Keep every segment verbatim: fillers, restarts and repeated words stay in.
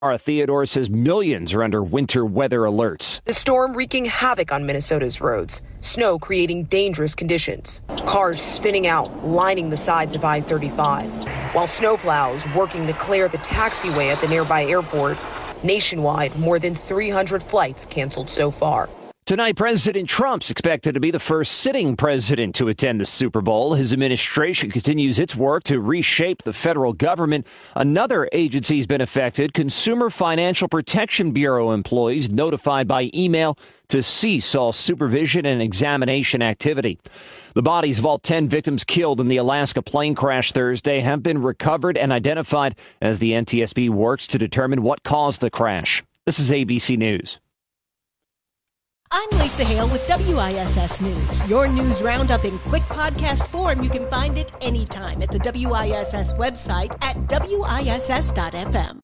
Our Theodore says millions are under winter weather alerts. The storm wreaking havoc on Minnesota's roads. Snow creating dangerous conditions. Cars spinning out, lining the sides of I thirty-five. While snowplows working to clear the taxiway at the nearby airport. Nationwide, more than three hundred flights canceled so far. Tonight, President Trump's expected to be the first sitting president to attend the Super Bowl. His administration continues its work to reshape the federal government. Another agency's been affected. Consumer Financial Protection Bureau employees notified by email to cease all supervision and examination activity. The bodies of all ten victims killed in the Alaska plane crash Thursday have been recovered and identified as the N T S B works to determine what caused the crash. This is A B C News. I'm Lisa Hale with W I S S News. Your news roundup in quick podcast form. You can find it anytime at the W I S S website at W I S S dot F M.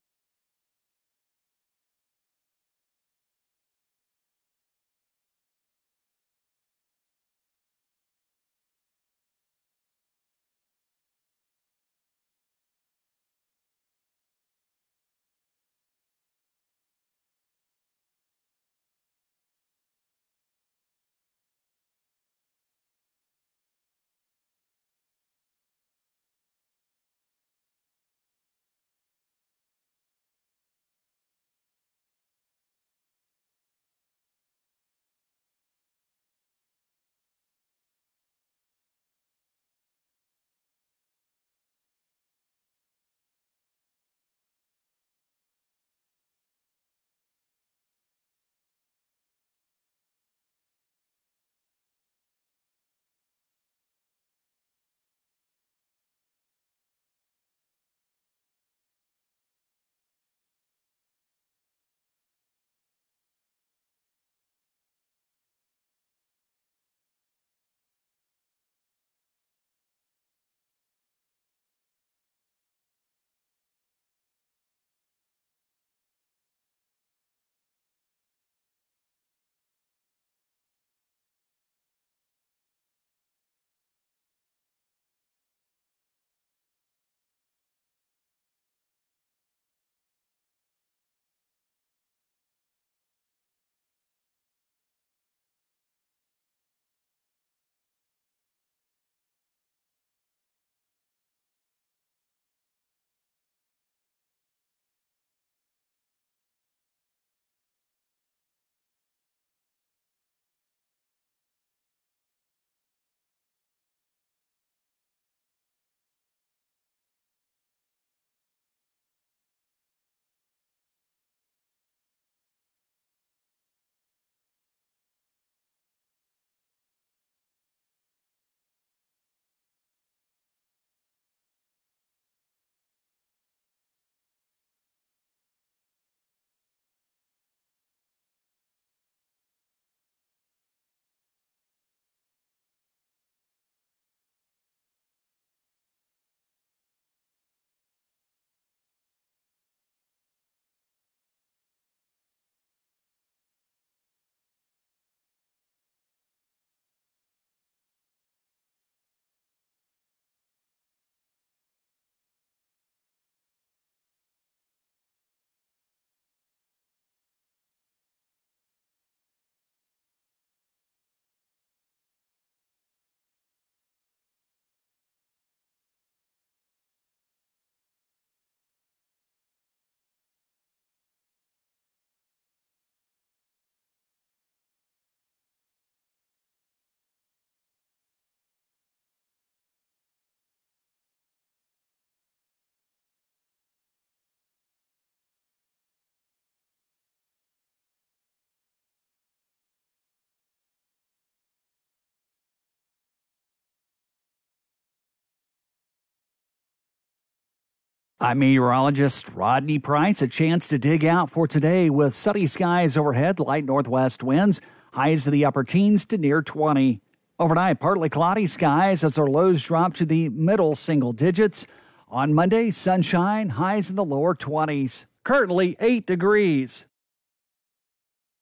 I'm meteorologist Rodney Price. A chance to dig out for today with sunny skies overhead, light northwest winds, highs of the upper teens to near twenty. Overnight, partly cloudy skies as our lows drop to the middle single digits. On Monday, sunshine, highs in the lower twenties. Currently eight degrees.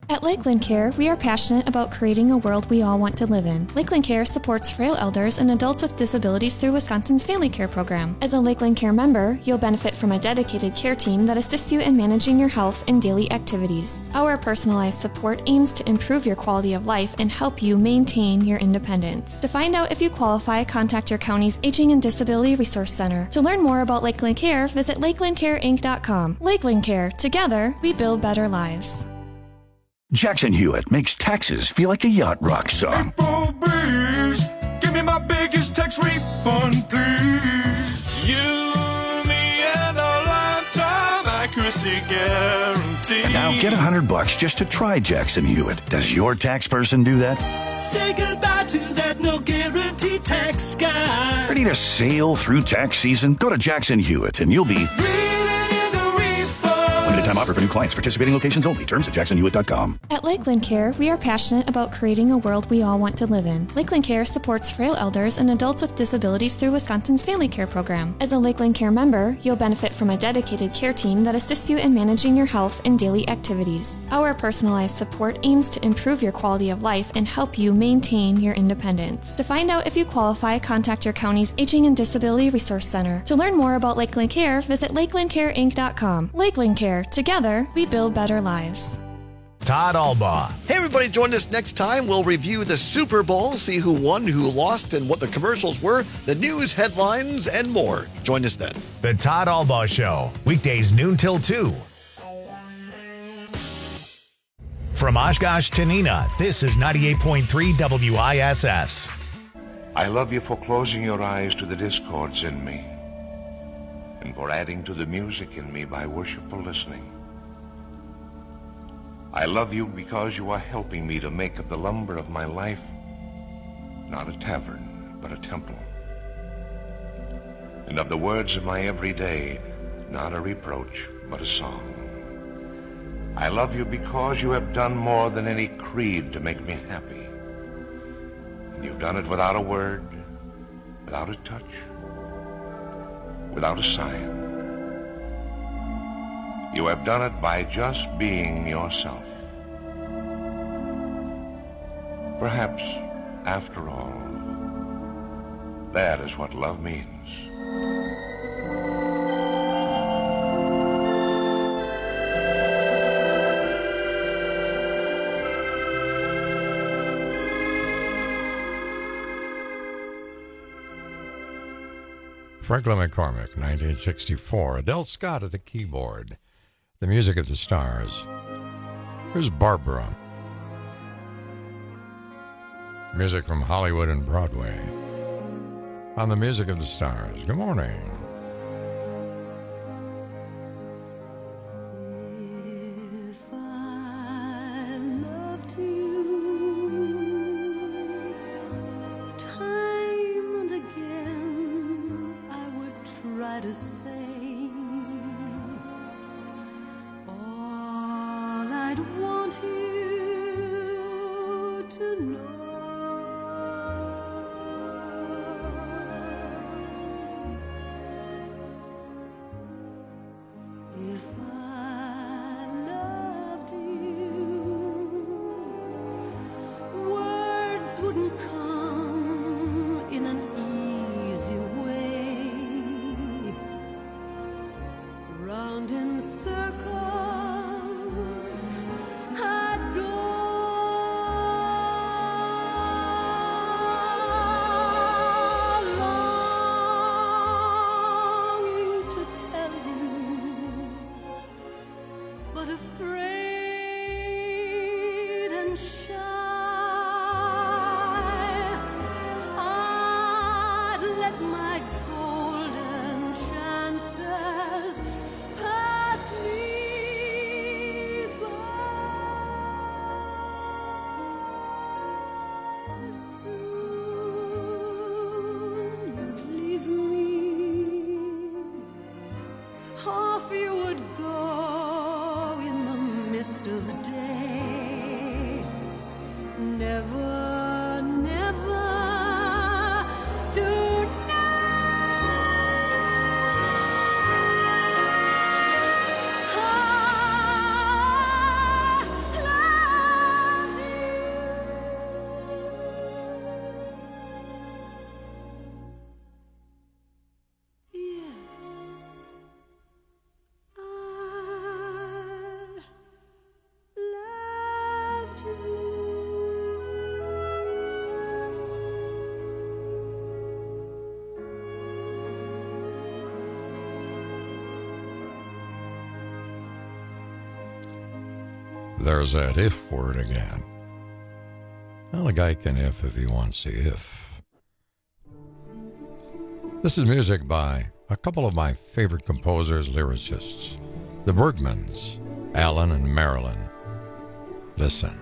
At Lakeland Care, we are passionate about creating a world we all want to live in. Lakeland Care supports frail elders and adults with disabilities through Wisconsin's Family Care Program. As a Lakeland Care member, you'll benefit from a dedicated care team that assists you in managing your health and daily activities. Our personalized support aims to improve your quality of life and help you maintain your independence. To find out if you qualify, contact your county's Aging and Disability Resource Center. To learn more about Lakeland Care, visit lakeland care inc dot com. Lakeland Care. Together, we build better lives. Jackson Hewitt makes taxes feel like a yacht rock song. April breeze, give me my biggest tax refund, please. You, me, and a lifetime accuracy guarantee. And now get a hundred bucks just to try Jackson Hewitt. Does your tax person do that? Say goodbye to that no guarantee tax guy. Ready to sail through tax season? Go to Jackson Hewitt and you'll be limited time offer for new clients. Participating locations only. Terms at jackson hewitt dot com. At Lakeland Care, we are passionate about creating a world we all want to live in. Lakeland Care supports frail elders and adults with disabilities through Wisconsin's Family Care Program. As a Lakeland Care member, you'll benefit from a dedicated care team that assists you in managing your health and daily activities. Our personalized support aims to improve your quality of life and help you maintain your independence. To find out if you qualify, contact your county's Aging and Disability Resource Center. To learn more about Lakeland Care, visit lakeland care inc dot com. Lakeland Care. Together, we build better lives. Todd Albaugh. Hey, everybody, join us next time. We'll review the Super Bowl, see who won, who lost, and what the commercials were, the news headlines, and more. Join us then. The Todd Albaugh Show, weekdays noon till two. From Oshkosh to Neenah, this is ninety-eight point three W I S S. I love you for closing your eyes to the discords in me, and for adding to the music in me by worshipful listening. I love you because you are helping me to make of the lumber of my life not a tavern, but a temple, and of the words of my everyday not a reproach, but a song. I love you because you have done more than any creed to make me happy. And you've done it without a word, without a touch, without a sign. You have done it by just being yourself. Perhaps, after all, that is what love means. Franklin McCormick, nineteen sixty-four. Adele Scott at the keyboard. The music of the stars. Here's Barbara. Music from Hollywood and Broadway. On the music of the stars. Good morning. There's that if word again. Well, a guy can if if he wants to if. This is music by a couple of my favorite composers, lyricists, the Bergmans, Alan and Marilyn. Listen.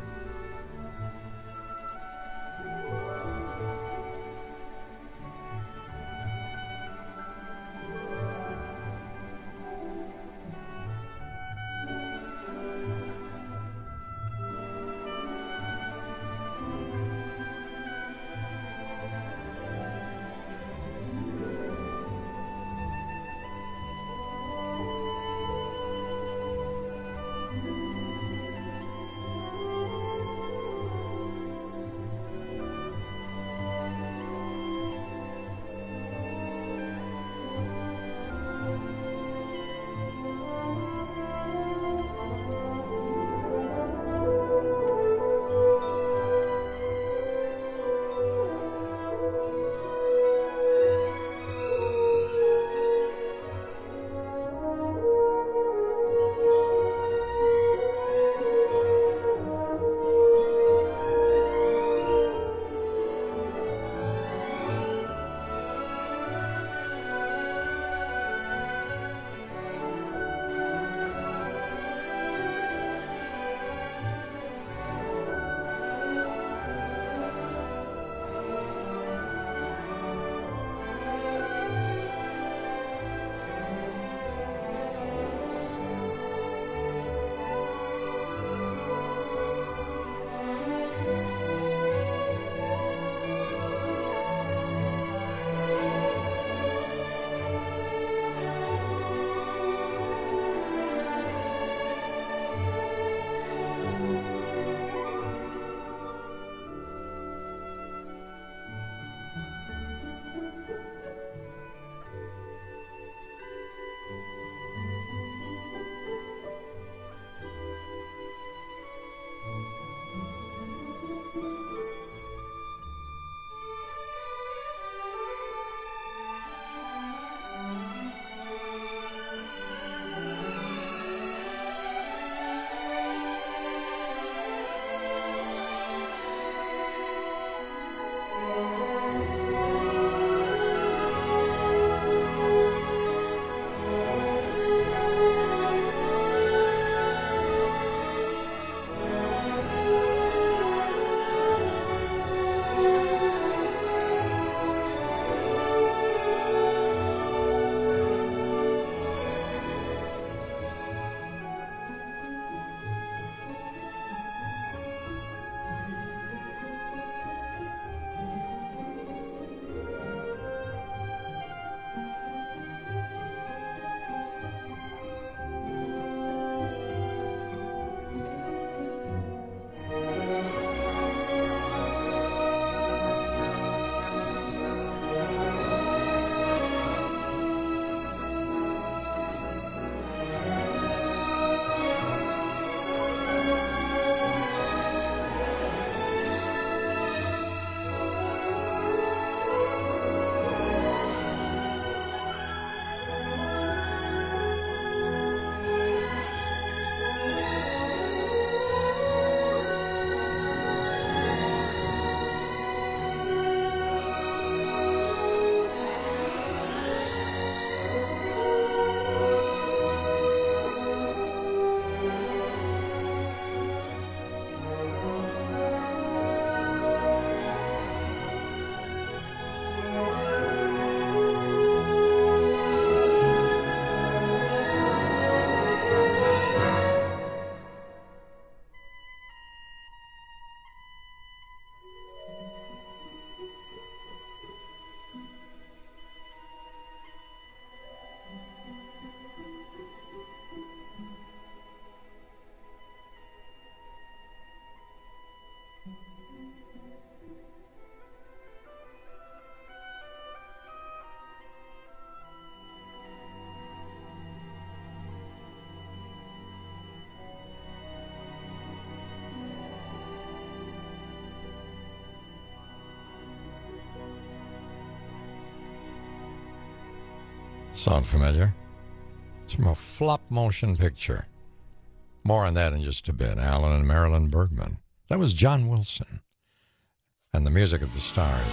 Sound familiar? It's from a flop motion picture. More on that in just a bit. Alan and Marilyn Bergman. That was John Wilson. And the music of the stars.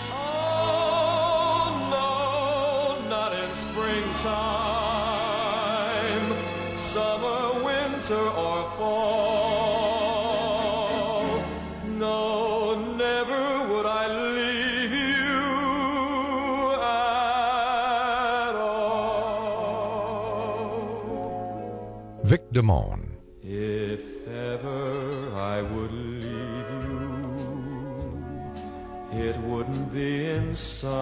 Oh, no, not in springtime, summer, winter, or fall. No, never would I leave you at all. Vic Damone. If ever I would leave you, it wouldn't be in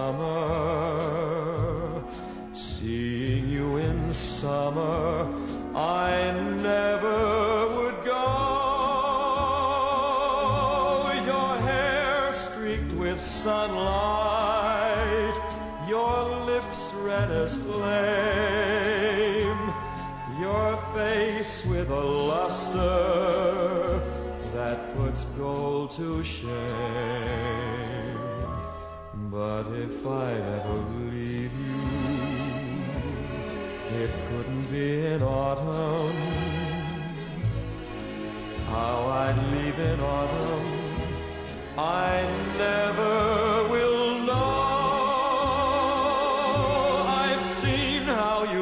summer. Seeing you in summer, I never would go. Your hair streaked with sunlight, your lips red as flame, your face with a luster that puts gold to shame. But if I'd ever leave you, it couldn't be in autumn. How I'd leave in autumn, I never will know. I've seen how you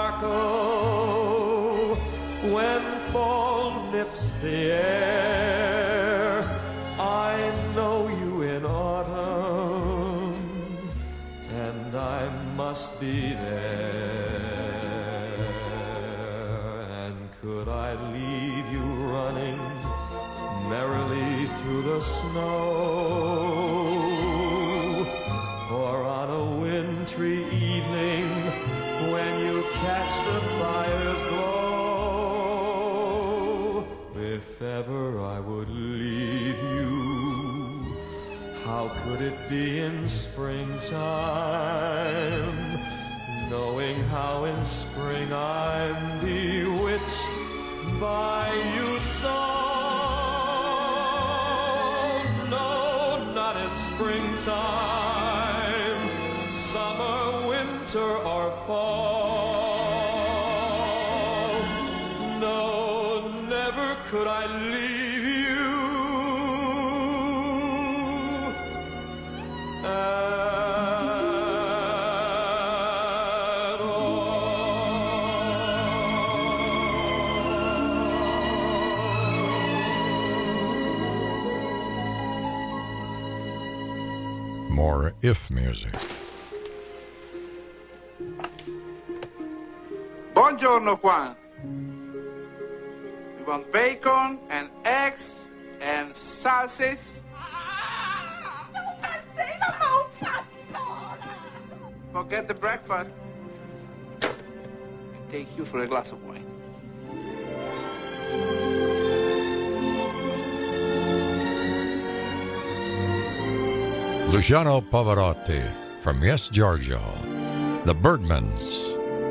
sparkle when fall nips the air. I know you in autumn, and I must be there. And could I leave you running merrily through the snow, or on a wintry evening when you catch the fire's glow? If ever I would leave you, how could it be in springtime, knowing how in spring I'm bewitched by you so? No, not in springtime, summer, winter, or fall. No, never could I leave you at all. More If music. Buongiorno, Juan. We want bacon and eggs and sausages. Forget the breakfast. I'll take you for a glass of wine. Luciano Pavarotti from Yes, Giorgio. The Bergmans.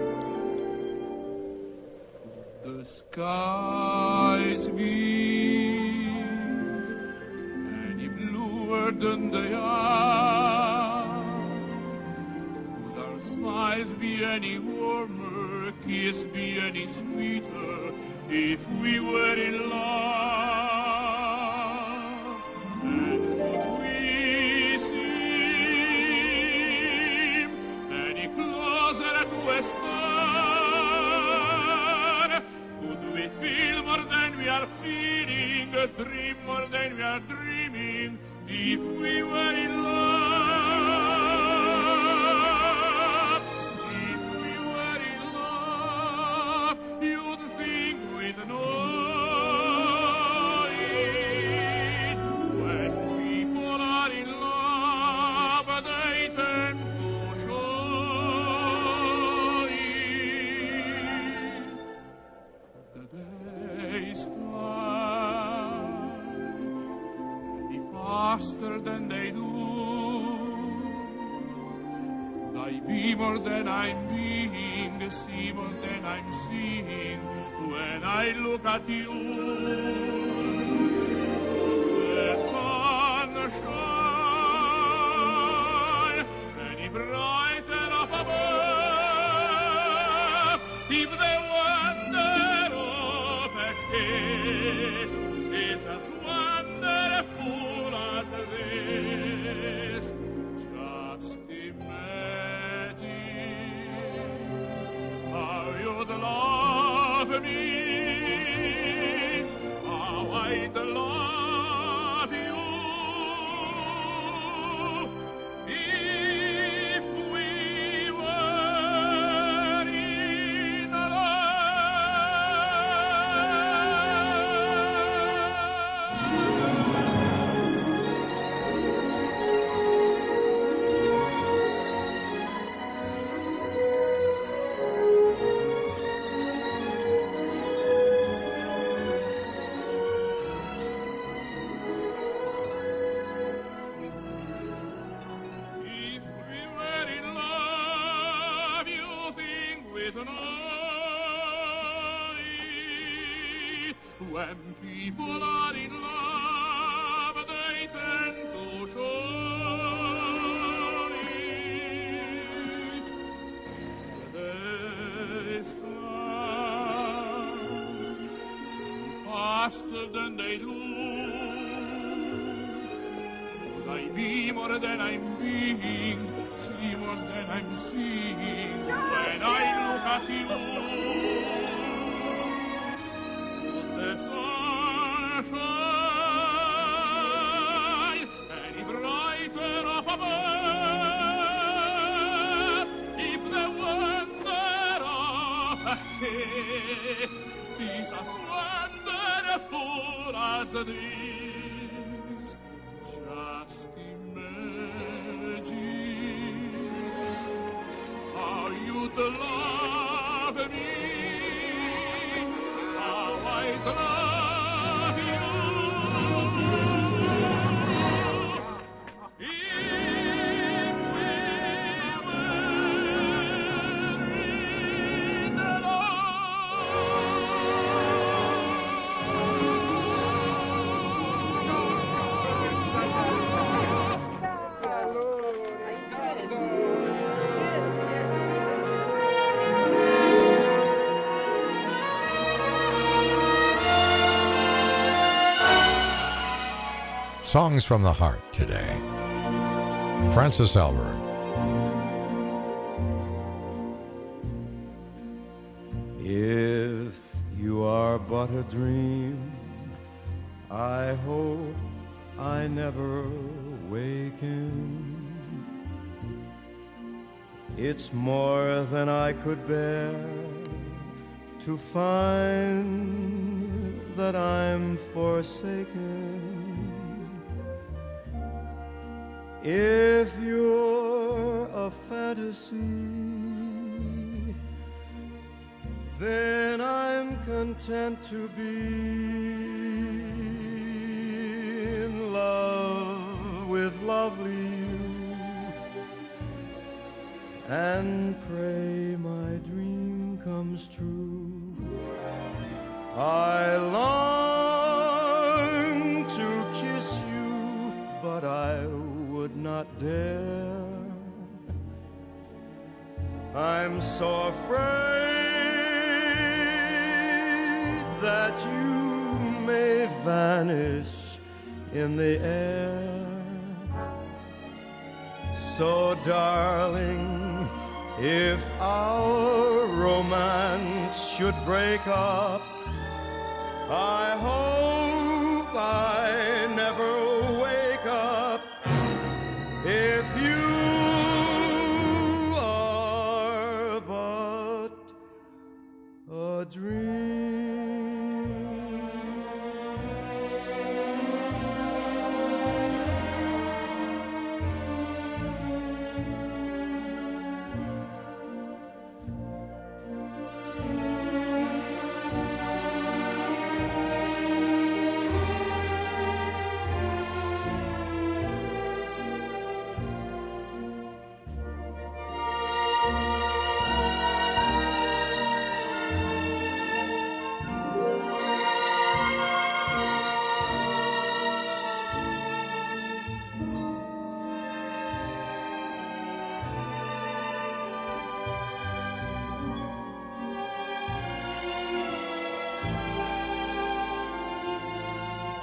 The skies be any bluer than they are. Would our smiles be any warmer, kiss be any sweeter, if we were in love? And would we seem any closer to a star? Could we feel more than we are feeling, dream more than we are dreaming, if we were in love? If we were in love, you'd think we'd know it. When people are in love, they tend to show it. The days fly any faster than they do. Could I be more than I'm being, see more than I'm seeing, when I look at you? The sunshine any brighter up above, if the wonder of a kiss is as wonderful as this. Just imagine how you'd love me, how I'd love you. If we were in If we were in love, you think with an eye. When people are in love, they tend to show it. The days fly faster than they do. Would I be more than I'm being, see more than I'm seeing when I look at you? Would the sun shine any brighter up above if the wonder of a kiss is as wonderful as this? Just imagine how you'd love me, how I'd love you. If we were in Songs from the Heart today. Francis Albert. If you are but a dream, I hope I never waken. It's more than I could bear to find that I'm forsaken. If you're a fantasy, then I'm content to be in love with lovely you, and pray my dream comes true. I long to kiss you, but I would not dare. I'm so afraid that you may vanish in the air. So darling, if our romance should break up, I hope I never wake up. If you are but a dream.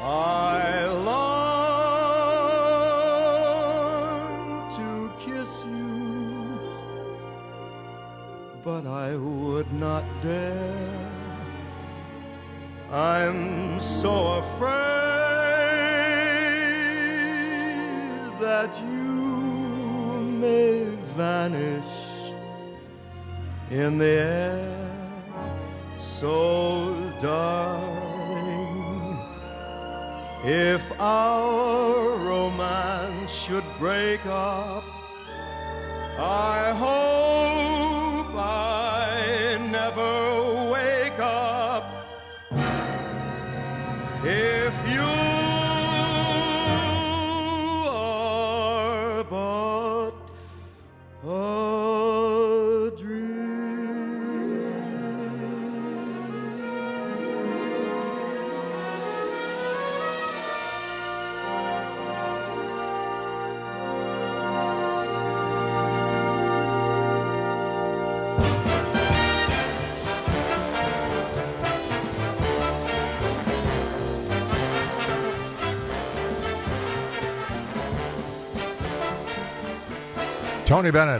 I long to kiss you, but I would not dare. I'm so afraid that you may vanish in the air. So, darling, if our romance should break up, I hope I never wake up. If you are but a dream. Tony Bennett.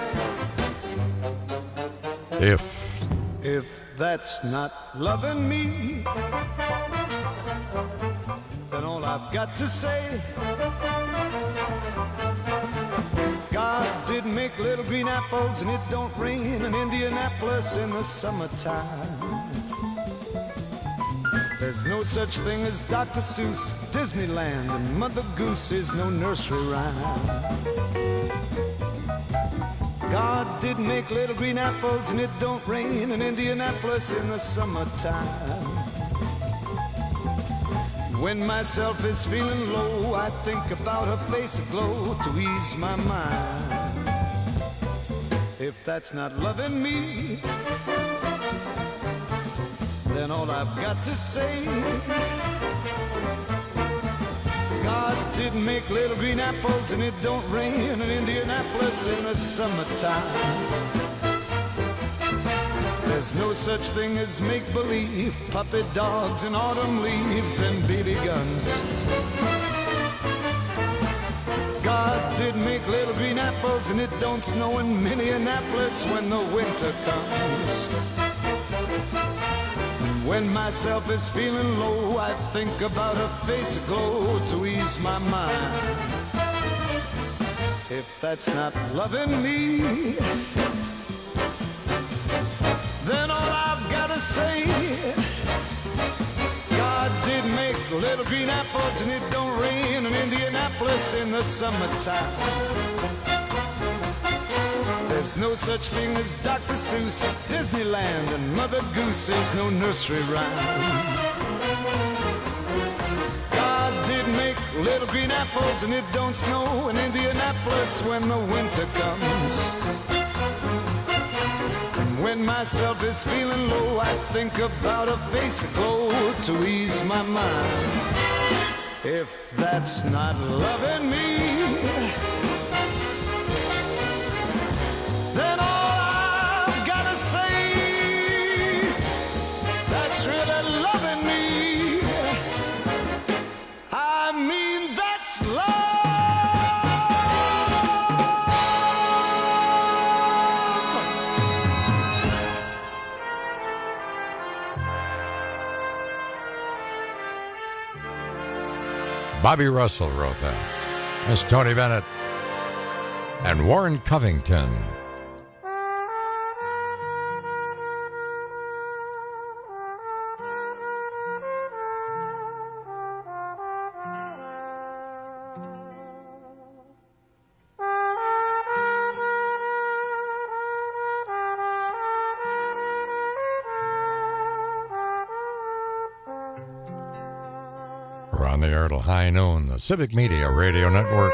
If. If that's not loving me, then all I've got to say, God did make little green apples and it don't rain in Indianapolis in the summertime. There's no such thing as Doctor Seuss, Disneyland, and Mother Goose is no nursery rhyme. God did make little green apples and it don't rain in Indianapolis in the summertime. When myself is feeling low, I think about her face aglow to ease my mind. If that's not loving me, then all I've got to say, God didn't make little green apples and it don't rain in Indianapolis in the summertime. There's no such thing as make-believe, puppy dogs and autumn leaves and B B guns. God did make little green apples and it don't snow in Minneapolis when the winter comes. When myself is feeling low, I think about her face aglow to ease my mind. If that's not loving me, then all I've gotta say, God did make little green apples and it don't rain in Indianapolis in the summertime. There's no such thing as Doctor Seuss, Disneyland, and Mother Goose is no nursery rhyme. God did make little green apples and it don't snow in Indianapolis when the winter comes. And when myself is feeling low, I think about a face aglow to ease my mind. If that's not loving me, then all I've gotta say, that's really loving me. I mean, that's love. Bobby Russell wrote that. That's Tony Bennett and Warren Covington. We're on the air till high noon, the Civic Media Radio Network.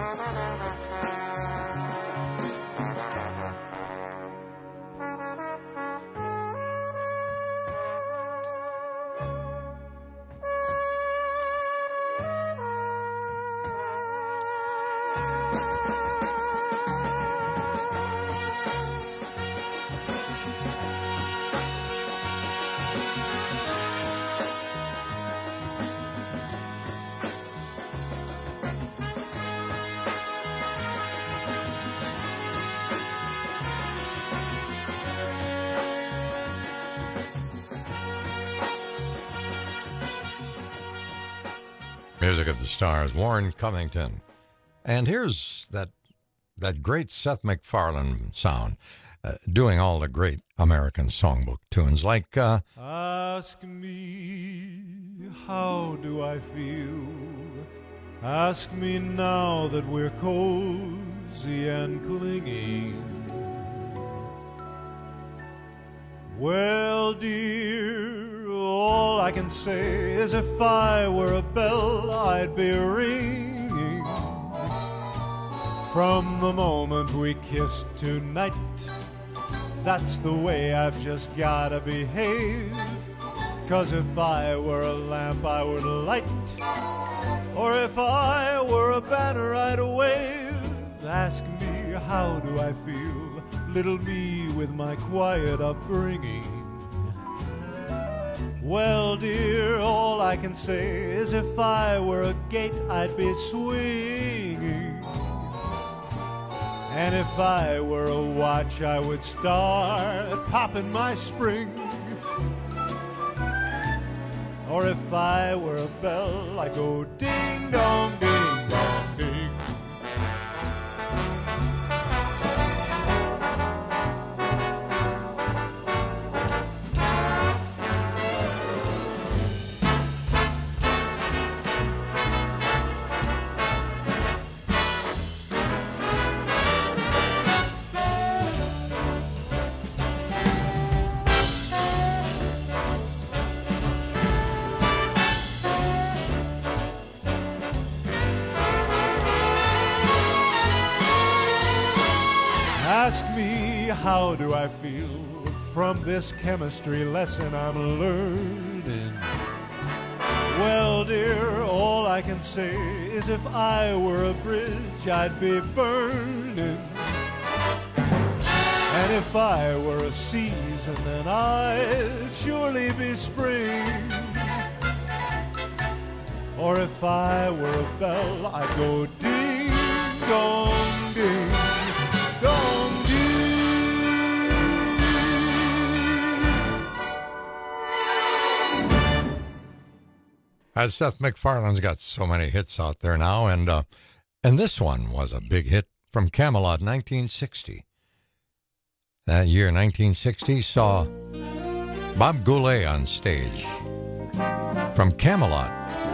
Music of the Stars, Warren Covington. And here's that that great Seth MacFarlane sound, uh, doing all the great American songbook tunes like... Uh, Ask me, how do I feel? Ask me now that we're cozy and clinging. Well, dear, all I can say is if I were a bell, I'd be ringing. From the moment we kissed tonight, that's the way I've just gotta behave. 'Cause if I were a lamp, I would light. Or if I were a banner, I'd wave. Ask me, how do I feel? Little me with my quiet upbringing. Well, dear, all I can say is if I were a gate, I'd be swinging. And if I were a watch, I would start popping my spring. Or if I were a bell, I'd go ding dong, ding dong, ding. Ask me, how do I feel from this chemistry lesson I'm learning? Well, dear, all I can say is if I were a bridge, I'd be burning. And if I were a season, then I'd surely be spring. Or if I were a bell, I'd go ding dong ding dong. As Seth MacFarlane's got so many hits out there now, and uh, and this one was a big hit from Camelot, nineteen sixty. That year, nineteen sixty, saw Bob Goulet on stage from Camelot.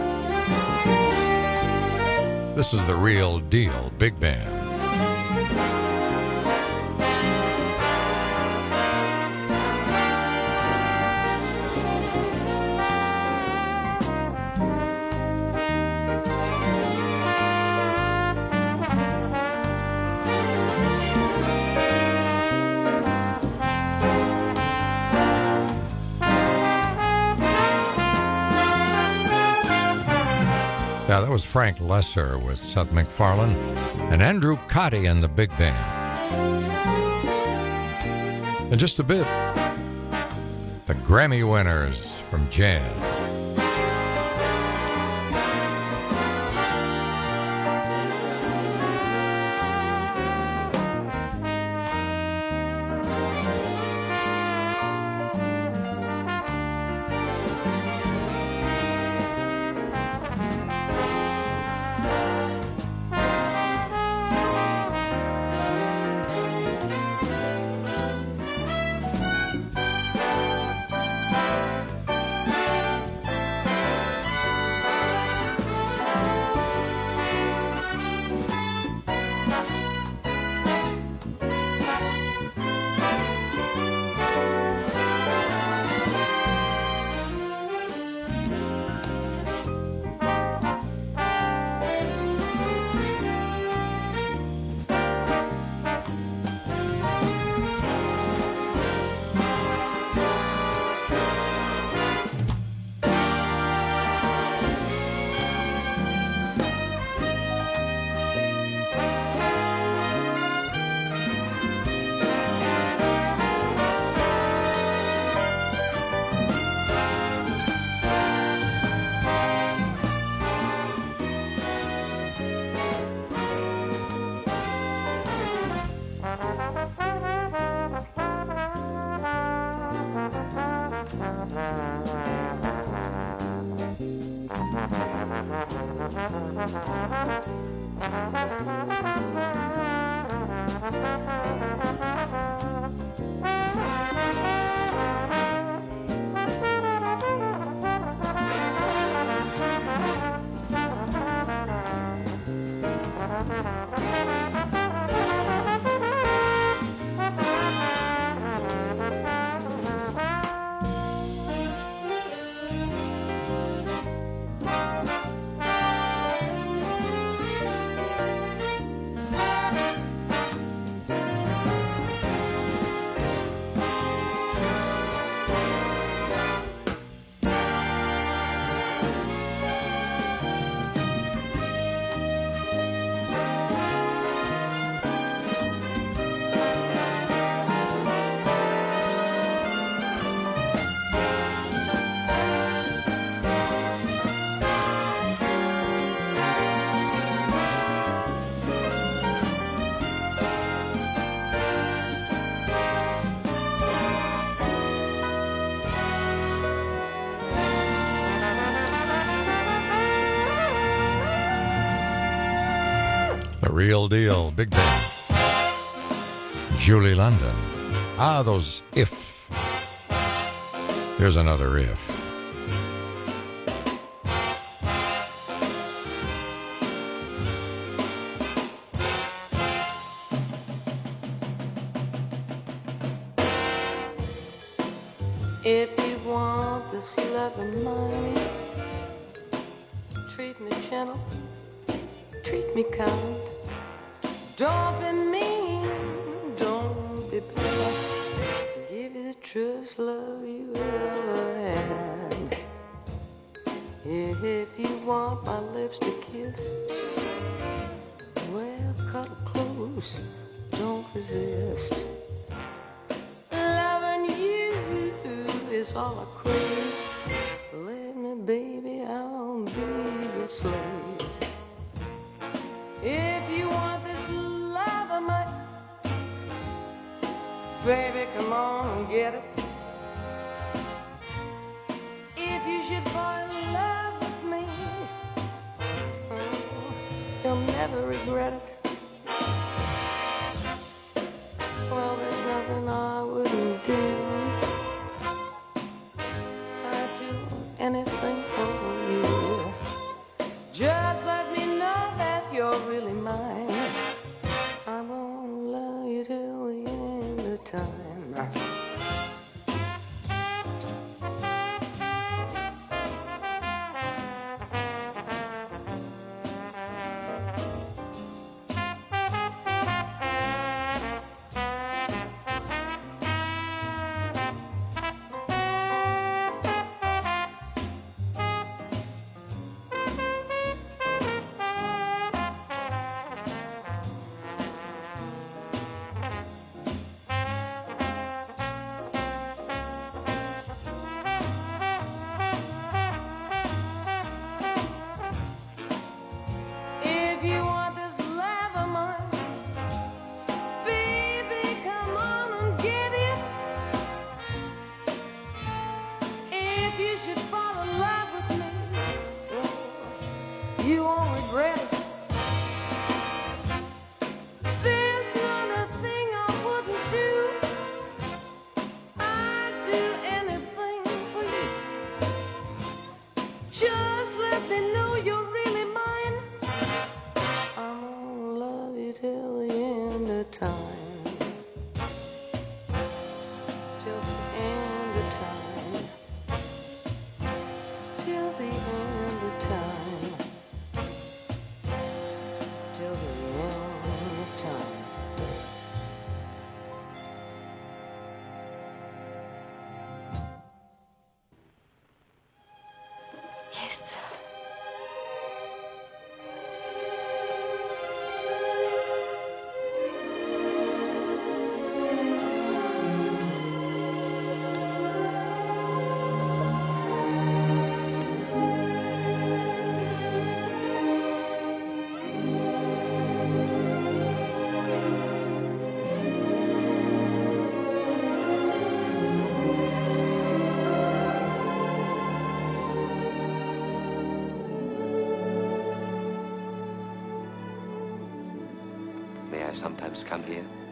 This is the real deal big band. Yeah, that was Frank Lesser with Seth MacFarlane and Andrew Cotty and the big band. In just a bit, the Grammy winners from jazz. Real deal, big band. Julie London. Ah, those if. Here's another if. If you want this love of mine, treat me gentle, treat me kind. Don't be mean, don't be bad. Give you the truest love you ever had. If you want my lips to kiss, well, cuddle close, don't resist. Loving you is all I crave. Let me, baby, I'll be your slave. If you want this love of mine, baby, come on and get it. If you should fall in love with me, oh, you'll never regret it. Well, there's nothing I wouldn't do. I'd do anything for you. Just let me know that you're really mine. I'm gonna love you till the end of time. Sometimes come here.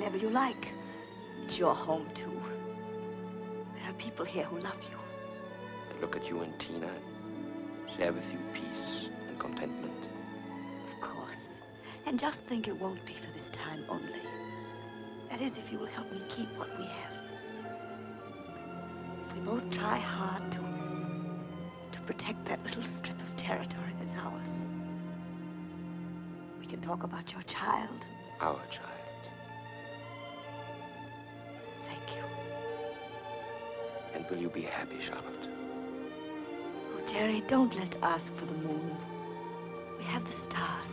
whenever you like. It's your home, too. There are people here who love you. I look at you and Tina and share with you peace and contentment. Of course. And just think it won't be for this time only. That is, if you will help me keep what we have. If we both try hard to, to protect that little strip of territory that's ours. We can talk about your child. Our child. Thank you. And will you be happy, Charlotte? Oh, Jerry, don't let's ask for the moon. We have the stars.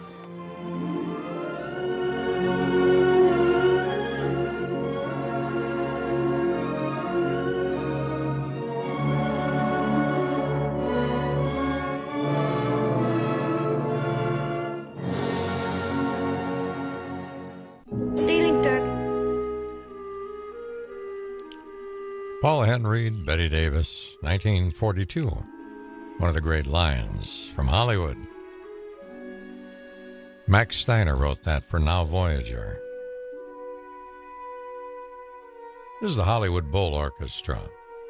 Paula Henry, Betty Davis, nineteen forty-two. One of the great lines from Hollywood. Max Steiner wrote that for Now Voyager. This is the Hollywood Bowl Orchestra.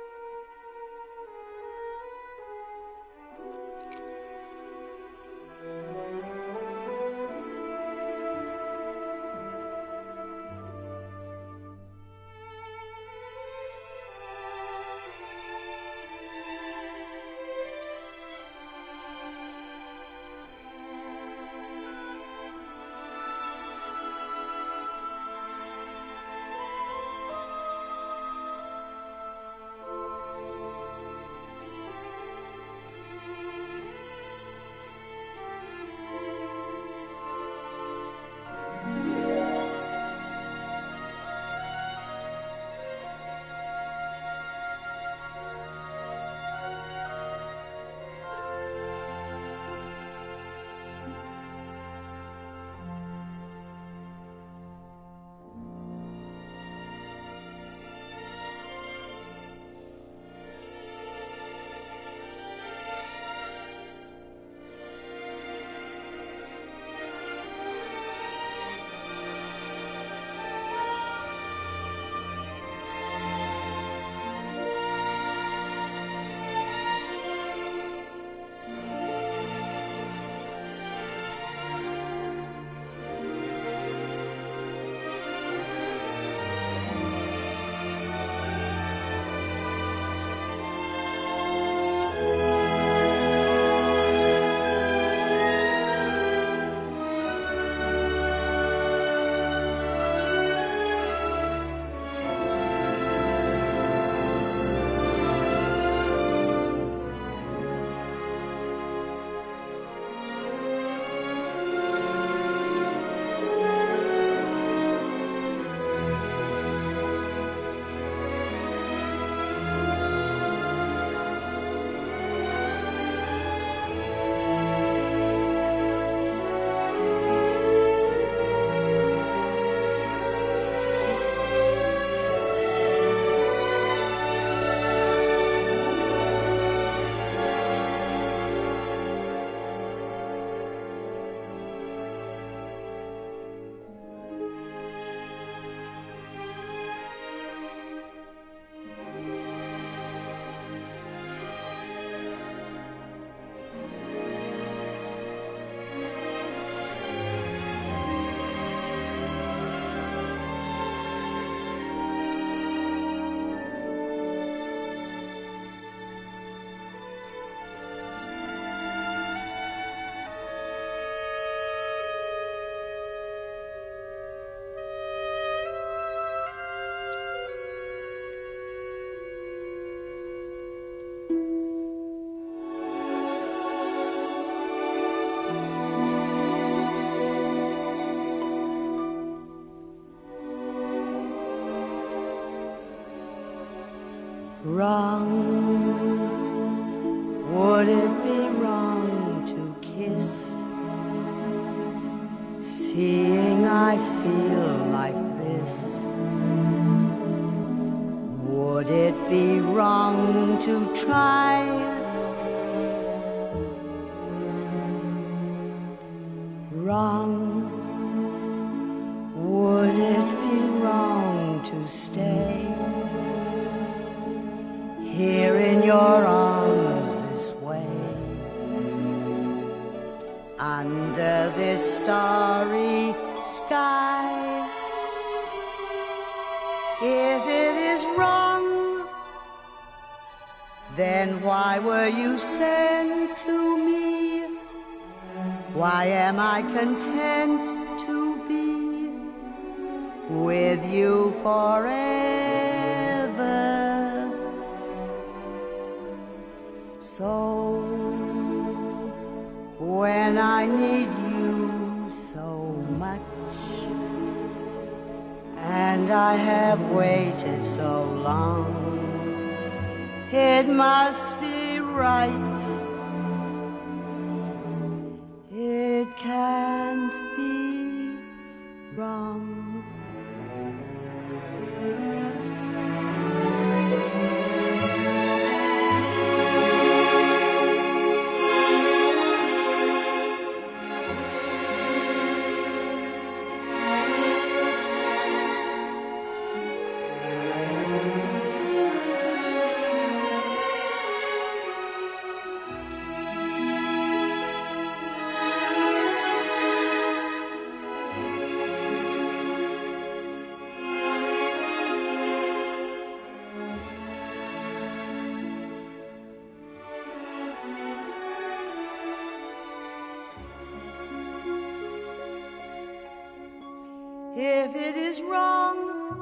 Wrong, would it be wrong to kiss? Seeing I feel like this, would it be wrong to try? Wrong, would it be wrong If it is wrong, then why were you sent to me? Why am I content to be with you forever? So when I need you so much, and I have waited so long, it must be right. It can't be wrong. If it is wrong,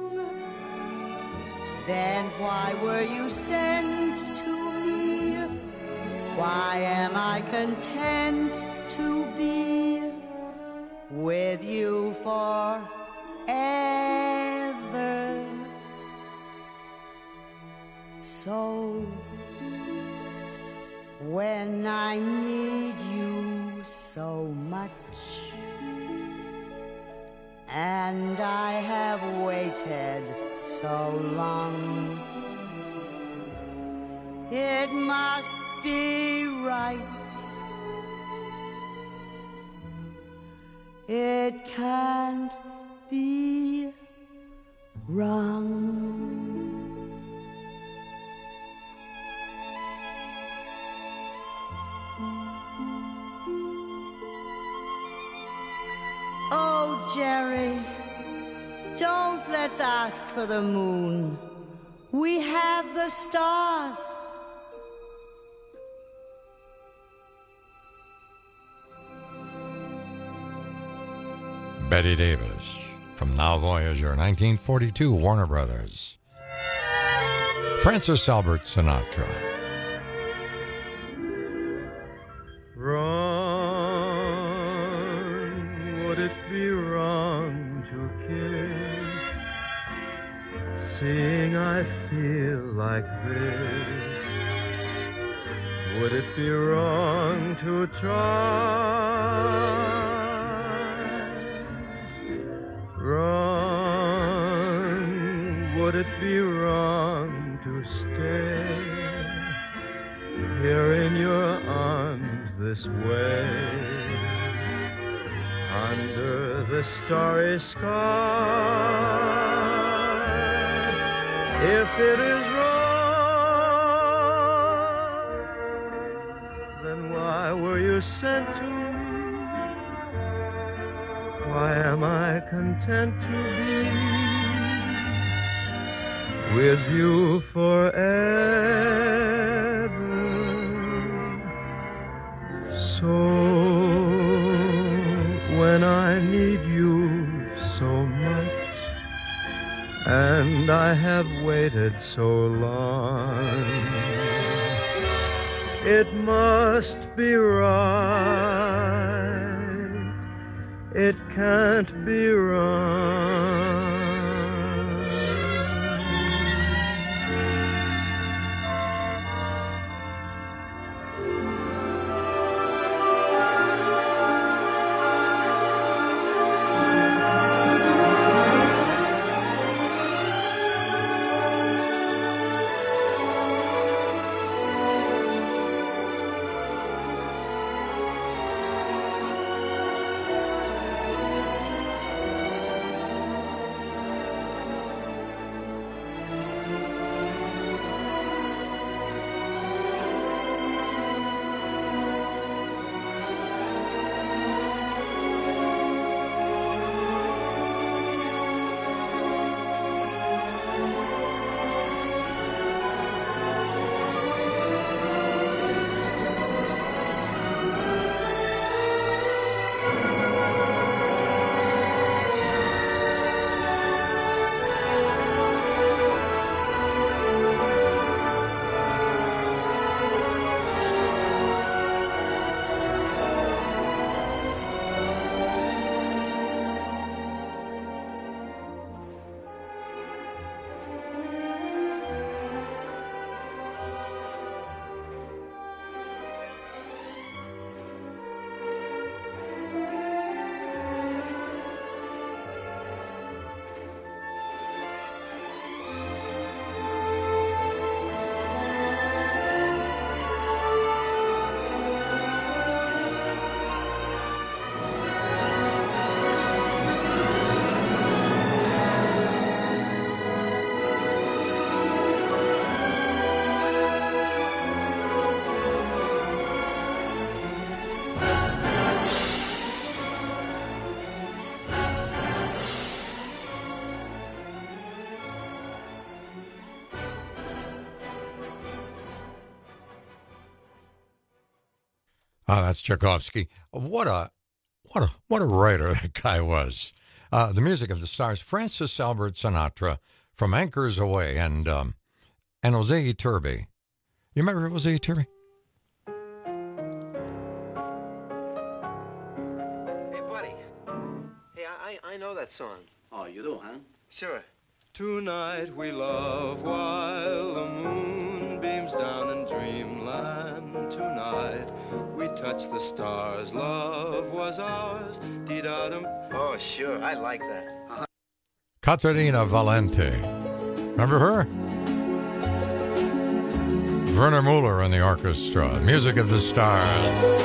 then why were you sent to me? Why am I content to be with you forever? So when I need you so much, and I have waited so long, it must be right. It can't be wrong. Oh, Jerry, don't let's ask for the moon. We have the stars. Betty Davis from Now Voyager, nineteen forty-two, Warner Brothers. Francis Albert Sinatra. Wrong, would it be wrong to kiss, seeing I feel like this? Would it be wrong to try? Wrong, would it be wrong to stay here in your arms this way, under the starry sky? If it is wrong, then why were you sent to me? Why am I content to be with you forever? So when I need you so much, and I have waited so long, it must be right. It can't be wrong. Oh, that's Tchaikovsky. What a, what a, what a writer that guy was. Uh, the Music of the Stars, Francis Albert Sinatra from Anchors Away, and um, and Jose Iturbe. You remember Jose Iturbe? Hey, buddy. Hey, I I know that song. Oh, you do, huh? Sure. Tonight we love while the moon beams down in dreamland. Tonight we touch the stars. Love was ours. Dee-da-dum. Oh, sure. I like that. Uh-huh. Caterina Valente. Remember her? Werner Mueller in the orchestra. Music of the Stars.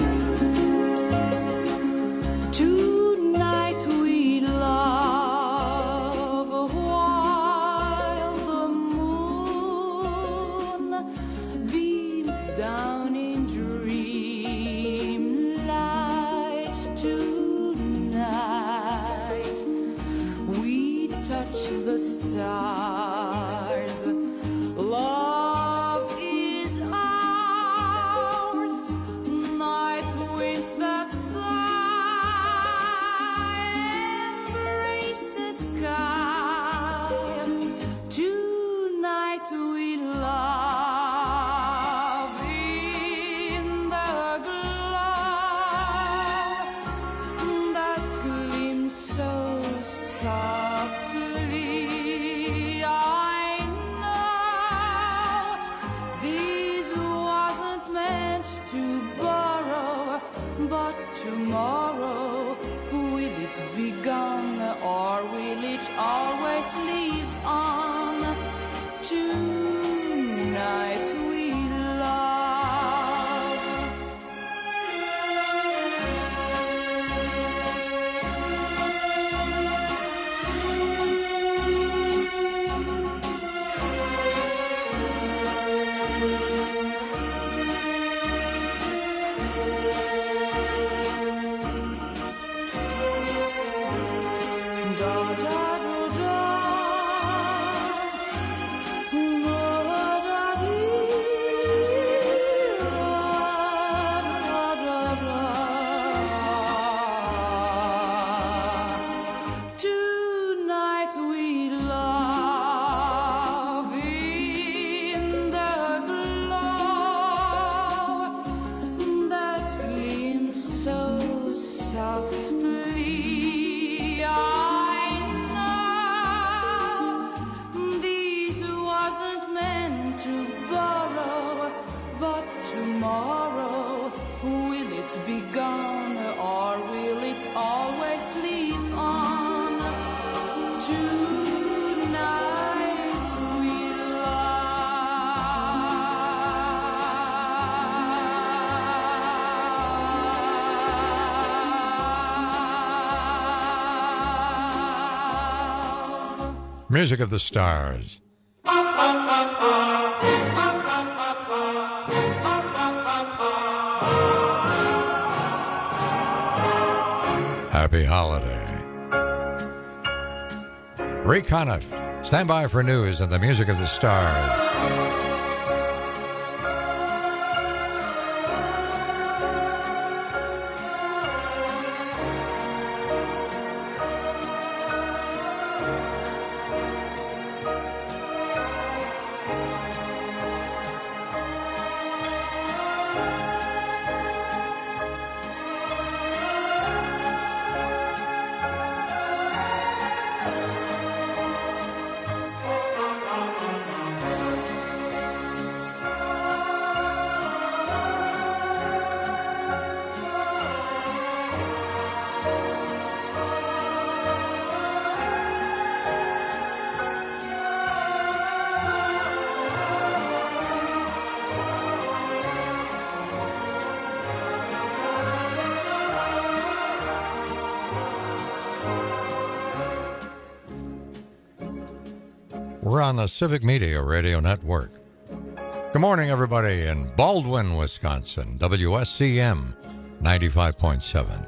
Stars, love is ours. Night winds that sigh embrace the sky. Tonight we love in the glow that gleams so softly. Tomorrow, will it be gone or will it always live on? Tonight we love. Music of the Stars. Happy holiday. Ray Conniff, stand by for news and the Music of the Stars. We're on the Civic Media Radio Network. Good morning, everybody, in Baldwin, Wisconsin. W S C M ninety-five point seven.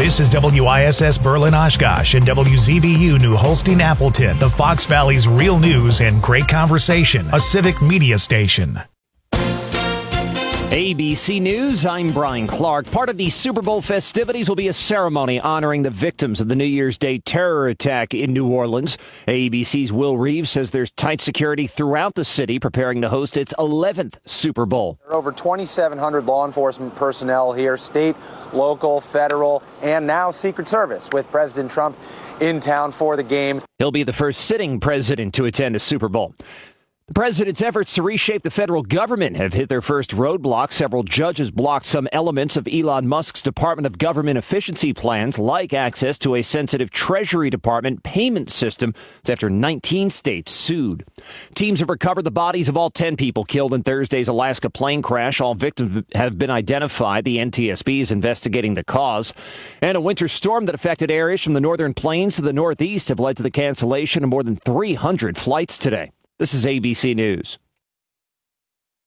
This is W I S S Berlin Oshkosh and W Z B U New Holstein Appleton, the Fox Valley's real news and great conversation, a civic media station. A B C News, I'm Brian Clark. Part of the Super Bowl festivities will be a ceremony honoring the victims of the New Year's Day terror attack in New Orleans. A B C's Will Reeves says there's tight security throughout the city preparing to host its eleventh Super Bowl. There are over twenty-seven hundred law enforcement personnel here, state, local, federal, and now Secret Service, with President Trump in town for the game. He'll be the first sitting president to attend a Super Bowl. The president's efforts to reshape the federal government have hit their first roadblock. Several judges blocked some elements of Elon Musk's Department of Government efficiency plans, like access to a sensitive Treasury Department payment system. It's after nineteen states sued. Teams have recovered the bodies of all ten people killed in Thursday's Alaska plane crash. All victims have been identified. The N T S B is investigating the cause. And a winter storm that affected areas from the northern plains to the northeast have led to the cancellation of more than three hundred flights today. This is A B C News.